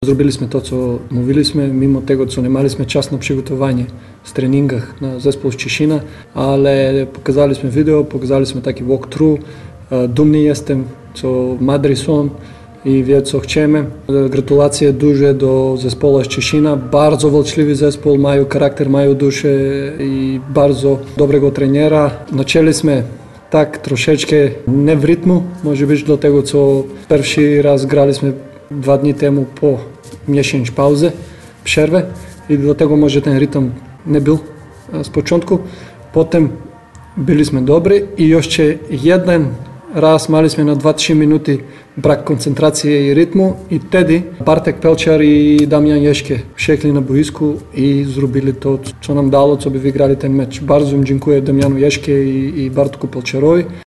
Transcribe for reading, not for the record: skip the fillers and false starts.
Zробили сме то, co mówiliśmy, mimo tego, co nie mieliśmy czas na przygotowanie z treningach na zespół z Cieszyna, ale pokazaliśmy wideo, pokazaliśmy taki walkthrough. Dumny jestem, co mądry są i wie, co chcemy. Gratulacje duże do zespołu z Cieszyna. Bardzo walczliwy zespół, mają charakter, mają duszę i bardzo dobrego trenera. Zaczęliśmy tak troszeczkę nie w rytmu, może być dlatego, co pierwszy raz graliśmy 2 dni temu po miesiąc pauzy, przerwy i dlatego może ten rytm nie był z początku. Potem byliśmy dobrzy i jeszcze jeden raz mieliśmy na 2-3 minuty brak koncentracji i rytmu i wtedy Bartek Pelczar i Damian Jeszke przyjechali na boisku i zrobili to, co nam dało, co by wygrali ten mecz. Bardzo im dziękuję Damianu Jeszke i Bartku Pelczarowi.